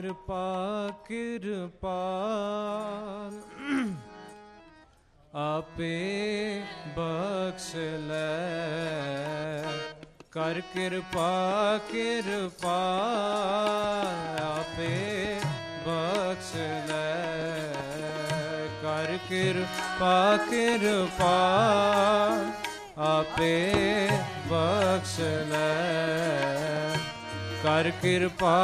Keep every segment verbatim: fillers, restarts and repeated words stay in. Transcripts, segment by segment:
ਕਿਰਪਾ ਕਿਰਪਾਲ ਆਪੇ ਬਖਸ਼ ਲੈ। ਕਰ ਕਿਰਪਾ ਕਿਰਪਾਲ ਆਪੇ ਬਖਸ਼ ਲੈ। ਕਰ ਕਿਰਪਾ ਕਿਰਪਾਲ ਆਪੇ ਬਖਸ਼ ਲੈ। ਕਰ ਕਿਰਪਾ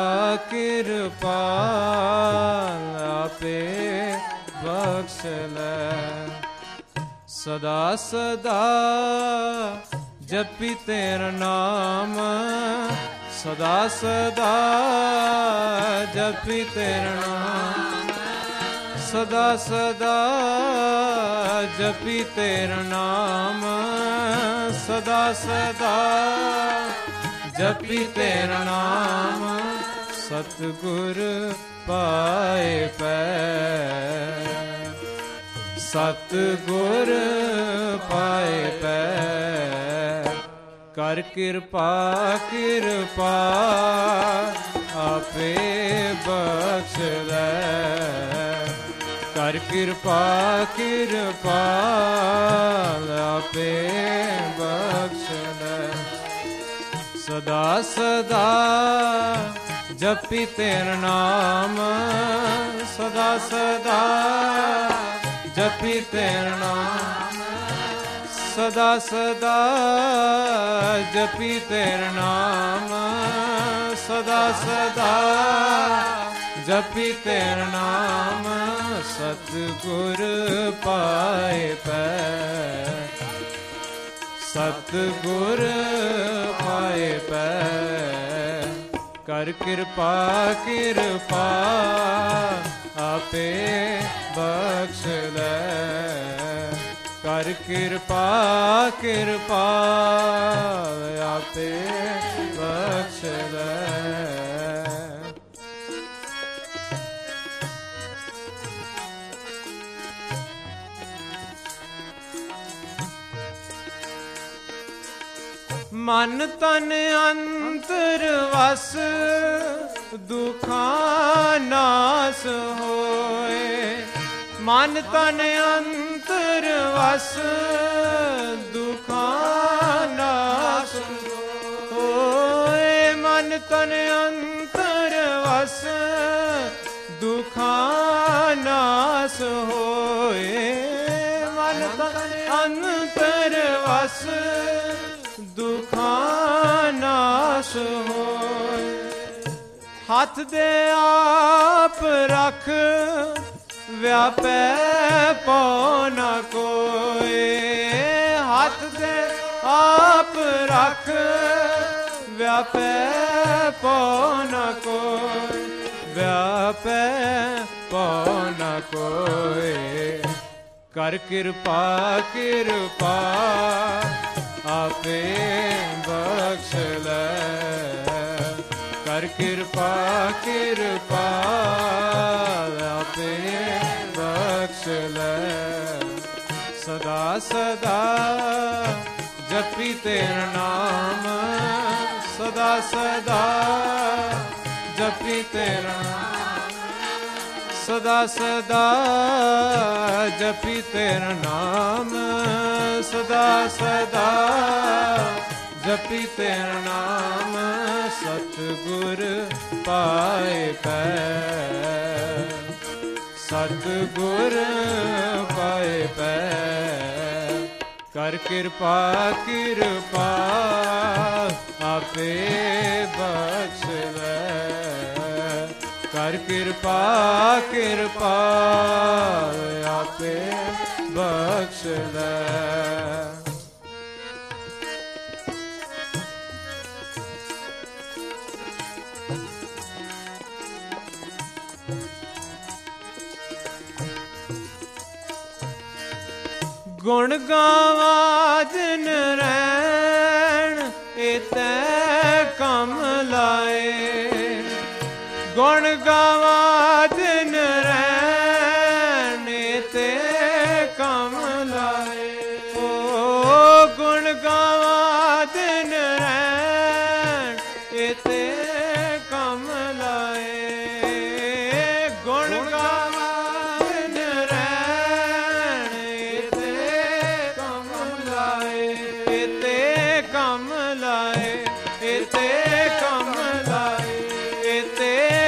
ਕਿਰਪਾਲ ਆਪੇ ਬਖਸ਼ ਲੈ। ਸਦਾ ਸਦਾ ਜਪੀ ਤੇਰਾ ਨਾਮ, ਸਦਾ ਸਦਾ ਜਪੀ ਤੇਰਾ ਨਾਮ, ਸਦਾ ਸਦਾ ਜਪੀ ਤੇਰਾ ਨਾਮ, ਸਦਾ ਸਦਾ ਜਪੀ ਤੇਰਾ ਨਾਮ। ਸਤਿਗੁਰ ਪਾਏ ਪੈ, ਸਤਿਗੁਰ ਪਾਏ ਪੈ। ਕਰ ਕਿਰਪਾ ਕਿਰਪਾ ਆਪੇ ਬਖਸ਼ ਲੈ। ਕਰ ਕਿਰਪਾ ਕਿਰਪਾ ਆਪੇ ਬਖਸ਼ ਲੈ। ਸਦਾ ਸਦਾ ਜਪੀ ਤੇਰਾ ਨਾਮ, ਸਦਾ ਸਦਾ ਜਪੀ ਤੇਰਾ ਨਾਮ, ਸਦਾ ਸਦਾ ਜਪੀ ਤੇਰਾ ਨਾਮ, ਸਦਾ ਸਦਾ ਜਪੀ ਤੇਰਾ ਨਾਮ। ਸਤਿਗੁਰ ਪਾਏ ਪੈ, ਸਤਿਗੁਰ ਪਾਏ ਪੈ। ਕਰ ਕਿਰਪਾ ਕਿਰਪਾ ਆਪੇ ਬਖਸ਼ ਲੈ। ਕਰ ਕਿਰਪਾ ਕਿਰਪਾ ਆਪੇ ਬਖਸ਼ ਲੈ। ਮਨ ਤਨ ਅੰਤਰ ਵਸ ਦੁਖਾਂ ਨਾਸ ਹੋਏ। ਮਨ ਤਨ ਅੰਤਰ ਵਸ ਦੁਖਾਂ ਨਾਸ ਹੋਏ। ਮਨ ਤਨ ਅੰਤਰ ਵਸ ਦੁਖਾਂ ਨਾਸ ਹੋਏ। ਮਨ ਤਨ ਅੰਤਰ ਵਸ ਦੁਖਾਂ ਨਾਸ ਹੋਏ। ਹੱਥ ਦੇ ਆਪ ਰੱਖ ਵਿਆਪੈ ਪਉ ਨ ਕੋਇ। ਹੱਥ ਦੇ ਆਪ ਰੱਖ ਵਿਆਪੈ ਪਉ ਨ ਕੋਇ। ਵਿਆਪੈ ਪਉ ਨ ਕੋਇ। ਕਰ ਕਿਰਪਾ ਕਿਰਪਾ ਆਪੇ ਬਖਸ਼ ਲੈ। ਕਰ ਕਿਰਪਾ ਕਿਰਪਾ ਆਪੇ ਬਖਸ਼ ਲੈ। ਸਦਾ ਸਦਾ ਜਪੀ ਤੇਰਾ ਨਾਮ, ਸਦਾ ਸਦਾ ਜਪੀ ਤੇਰਾ ਨਾਮ, ਸਦਾ ਸਦਾ ਜਪੀ ਤੇਰਾ ਨਾਮ, ਸਦਾ ਸਦਾ ਜਪੀ ਤੇਰਾ ਨਾਮ। ਸਤਿਗੁਰ ਪਾਏ ਪੈ, ਸਤਿਗੁਰ ਪਾਏ ਪੈ। ਕਰ ਕਿਰਪਾ ਕਿਰਪਾ ਆਪੇ ਬਖਸ਼ ਲੈ। ਕਰ ਕਿਰਪਾ ਕਿਰਪਾ ਆਪੇ ਬਖਸ਼ ਲੈ। ਗੁਣ ਗਾਵਾਂ ਦਿਨ ਰੈਣ ਇਤੈ ਕੰਮ ਲਾਏ। ਗੁਣ ਗਾਵਾਂ ਦਿਨ ਰੈਣ ਇਤੈ ਕੰਮ ਲਾਏ। ਓ ਗੁਣ ਗਾਵਾਂ ਦਿਨ ਰੈਣ ਇਤੈ ਕੰਮ ਲਾਏ।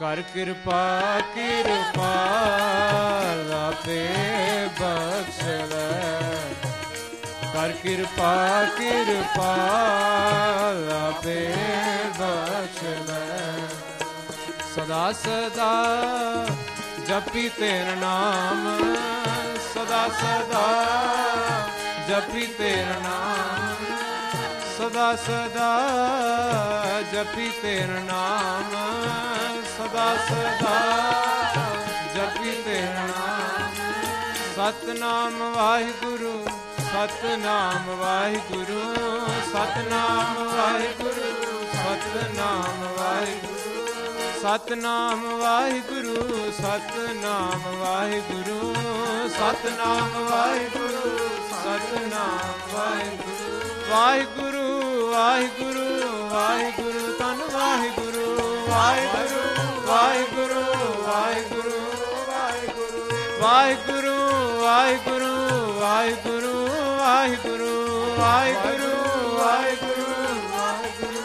ਕਰ ਕਿਰਪਾ ਕਿਰਪਾ ਆਪੇ ਬਖਸ਼ ਲੈ, ਕਰ ਕਿਰਪਾ ਕਿਰਪਾ ਆਪੇ ਬਖਸ਼ ਲੈ। ਸਦਾ ਸਦਾ ਜਪੀ ਤੇਰਾ ਨਾਮ, ਸਦਾ ਸਦਾ ਜਪੀ ਤੇਰਾ ਨਾਮ, ਸਦਾ ਸਦਾ ਜਪੀ ਤੇਰਾ ਨਾਮ, ਸਦਾ ਸਦਾ ਜਪੀ ਤੇਰਾ ਨਾਮ। ਸਤਨਾਮ ਵਾਹਿਗੁਰੂ, ਸਤਨਾਮ ਵਾਹਿਗੁਰੂ, ਸਤਨਾਮ ਵਾਹਿਗੁਰੂ, ਸਤਨਾਮ ਵਾਹਿਗੁਰੂ, ਸਤਨਾਮ ਵਾਹਿਗੁਰੂ, ਸਤਨਾਮ ਵਾਹਿਗੁਰੂ, ਸਤਨਾਮ ਵਾਹਿਗੁਰੂ, ਸਤਨਾਮ ਵਾਹਿਗੁਰੂ। ਵਾਹਿਗੁਰੂ ਵਾਹਿਗੁਰੂ ਵਾਹਿਗੁਰੂ, ਧੰਨ ਵਾਹਿਗੁਰੂ ਵਾਹਿਗੁਰੂ ਵਾਹਿਗੁਰੂ ਵਾਹਿਗੁਰੂ ਵਾਹਿਗੁਰੂ ਵਾਹਿਗੁਰੂ ਵਾਹਿਗੁਰੂ ਵਾਹਿਗੁਰੂ ਵਾਹਿਗੁਰੂ ਵਾਹਿਗੁਰੂ ਵਾਹਿਗੁਰੂ।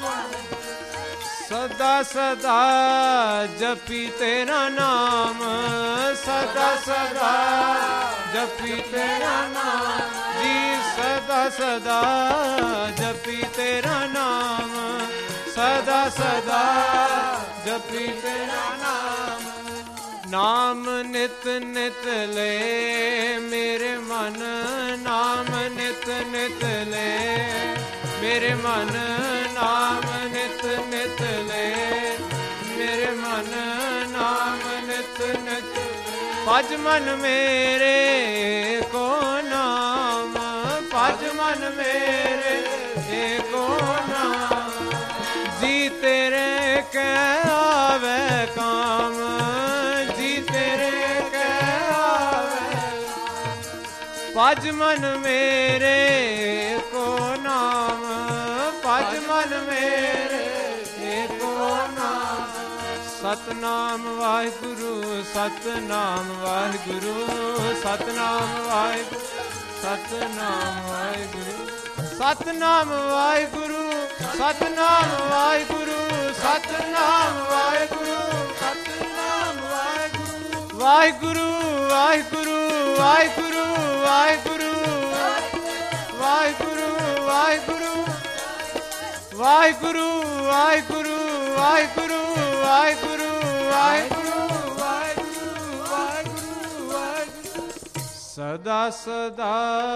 ਸਦਾ ਸਦਾ ਜਪੀ ਤੇਰਾ ਨਾਮ, ਸਦਾ ਸਦਾ ਜਪੀ ਤੇਰਾ ਨਾਮ ਜੀ, ਸਦਾ ਸਦਾ ਜਪੀ ਤੇਰਾ ਨਾਮ, ਸਦਾ ਸਦਾ ਜਪੀ ਤੇਰਾ ਨਾਮ। ਨਾਮ ਨਿਤ ਨਿਤ ਲੈ ਮੇਰੇ ਮਨ, ਨਾਮ ਨਿਤ ਨਿਤ ਲੈ ਮੇਰੇ ਮਨ, ਨਾਮ ਨਿਤ ਨਿਤ ਲੈ ਮੇਰੇ ਮਨ, ਨਾਮ ਨਿਤ ਨਿਤ। ਭਜ ਮਨ ਮੇਰੇ ਕੋ ਨਾਮ, ਭਜ ਮਨ ਮੇਰੇ ਏਕੋ ਨਾਮ। ਜੀ ਤੇਰੇ ਕੈ ਆਵੇ ਕਾਮ, ਜੀ ਤੇਰੇ ਕੈ ਆਵੇ। ਭਜ ਮਨ ਮੇਰੇ ਕੋ ਨਾਮ, ਭਜ ਮਨ ਮੇਰੇ ਏਕੋ ਨਾਮ। ਸਤਨਾਮ ਵਾਹਿਗੁਰੂ, ਸਤਨਾਮ ਵਾਹਿਗੁਰੂ, ਸਤਨਾਮ ਵਾਹਿਗੁਰੂ, ਸਤਨਾਮ ਵਾਹਿਗੁਰੂ, ਸਤਨਾਮ ਵਾਹਿਗੁਰੂ, ਸਤਨਾਮ ਵਾਹਿਗੁਰੂ, ਸਤਨਾਮ ਵਾਹਿਗੁਰੂ, ਸਤਨਾਮ ਵਾਹਿਗੁਰੂ। ਵਾਹਿਗੁਰੂ ਵਾਹਿਗੁਰੂ ਵਾਹਿਗੁਰੂ ਵਾਹਿਗੁਰੂ ਵਾਹਿਗੁਰੂ ਵਾਹਿਗੁਰੂ ਵਾਹਿਗੁਰੂ ਵਾਹਿਗੁਰੂ ਵਾਹਿਗੁਰੂ ਵਾਹਿਗੁਰੂ ਵਾਹਿਗੁਰੂ ਵਾਹਿਗੁਰੂ ਵਾਹਿਗੁਰੂ ਵਾਹਿਗੁਰੂ। ਸਦਾ ਸਦਾ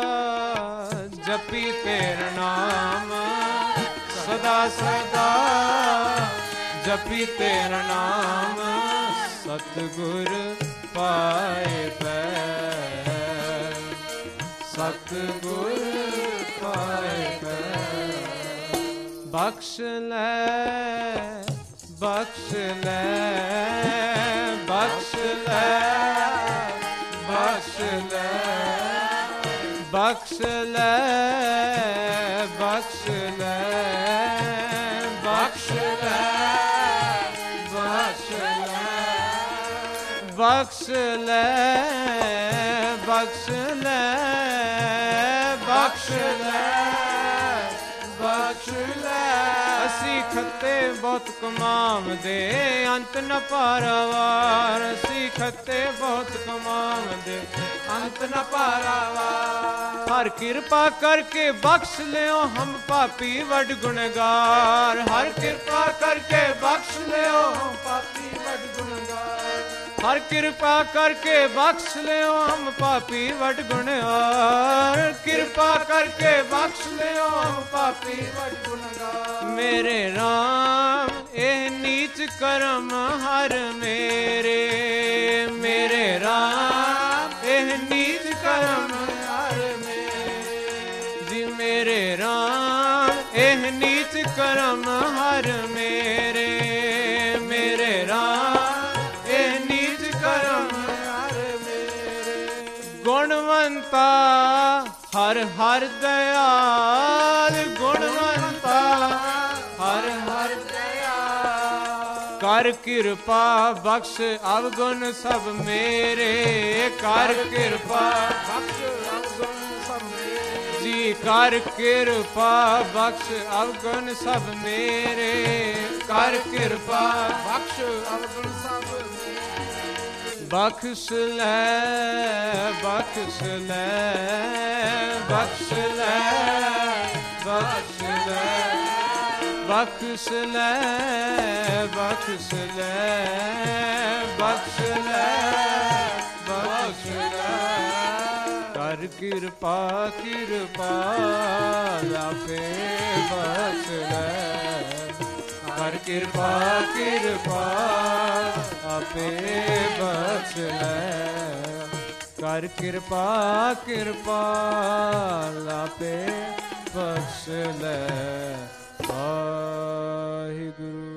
ਜਪੀ ਤੇਰਾ ਨਾਮ, ਸਦਾ ਸਦਾ ਜਪੀ ਤੇਰਾ ਨਾਮ। ਸਤਿਗੁਰ ਪਾਏ ਪੈ, ਸਤਿਗੁਰ ਪਾਏ ਪੈ। ਬਖਸ਼ ਲੈ ਬਖਸ਼ ਲੈ ਬਖਸ਼ ਲੈ ਬਖਸ਼ ਲੈ ਬਖਸ਼ ਲੈ ਬਖਸ਼ ਲੈ ਬਖਸ਼ ਲੈ ਬਖਸ਼ ਲੈ ਬਖਸ਼ ਲੈ ਬਖਸ਼ ਲੈ ਬਖਸ਼ ਲੈ ਬਖਸ਼ ਲੈ। ਅਸੀਂ ਖੱਤੇ ਬਹੁਤ ਕਮਾਵਦੇ, ਅੰਤ ਨ ਪਾਰਾਵਾਰ। ਅਸੀਂ ਖੱਤੇ ਬਹੁਤ ਕਮਾਵਦੇ, ਅੰਤ ਨ ਪਾਰਾਵਾਰ। ਹਰ ਕਿਰਪਾ ਕਰਕੇ ਬਖਸ਼ ਲਿਓ ਹਮ ਪਾਪੀ ਵੱਡ ਗੁਣਗਾਰ। ਹਰ ਕਿਰਪਾ ਕਰਕੇ ਬਖਸ਼ ਲਿਓ ਹਮ ਪਾਪੀ ਵੱਡ ਗੁਣਗਾਰ। ਹਰ ਕਿਰਪਾ ਕਰਕੇ ਬਖਸ਼ ਲਿਓ ਹਮ ਪਾਪੀ ਵੱਡ ਗੁਣਗਾਰ। ਕਿਰਪਾ ਕਰਕੇ ਬਖਸ਼ ਲਿਓ ਹਮ ਪਾਪੀ ਵੱਡ ਗੁਣਗਾਰ। ਮੇਰੇ ਰਾਮ ਇਹ ਨੀਚ ਕਰਮ ਹਰ ਮੇਰੇ, ਮੇਰੇ ਰਾਮ ਇਹ ਨੀਚ ਕਰਮ ਹਰ ਮੇਰੇ ਜੀ। ਮੇਰੇ ਰਾਮ ਇਹ ਨੀਚ ਕਰਮ ਹਰ ਮੇਰੇ, ਮੇਰੇ ਰਾਮ ਇਹ ਨੀਚ ਕਰਮ ਹਰ ਮੇਰੇ। ਗੁਣਵੰਤਾ ਹਰ ਹਰ ਦਇਆਲ, ਗੁਣਵੰਤਾ ਹਰ ਹਰ ਦਇਆਲ। ਕਰ ਕਿਰਪਾ ਬਖਸ਼ ਅਵਗੁਣ ਸਭ ਮੇਰੇ, ਕਰ ਕਿਰਪਾ ਬਖਸ਼ ਅਵਗੁਣ ਸਭ ਮੇਰੇ ਜੀ। ਕਰ ਕਿਰਪਾ ਬਖਸ਼ ਅਵਗੁਣ ਸਭ ਮੇਰੇ। ਕਰ ਕਿਰਪਾ ਬਖਸ਼ ਅਵਗੁਣ ਸਭ ਬਖਸ਼ ਲੈ ਬਖਸ਼ ਲੈ ਬਖਸ਼ ਲੈ ਬਖਸ਼ ਲੈ ਬਖਸ਼ ਲੈ ਬਖਸ਼ ਲੈ ਬਖਸ਼ ਲੈ ਬਖਸ਼ ਲੈ ਕਰ ਕਿਰਪਾ ਕਿਰਪਾ ਆਪੇ ਬਖਸ਼ ਲੈ ਕਰ ਕਿਰਪਾ ਕਿਰਪਾ ਆਪੇ ਬਖਸ਼ ਲੈ ਕਰ ਕਿਰਪਾ ਕਿਰਪਾ ਆਪੇ ਬਖਸ਼ ਲੈ ਵਾਹਿਗੁਰੂ।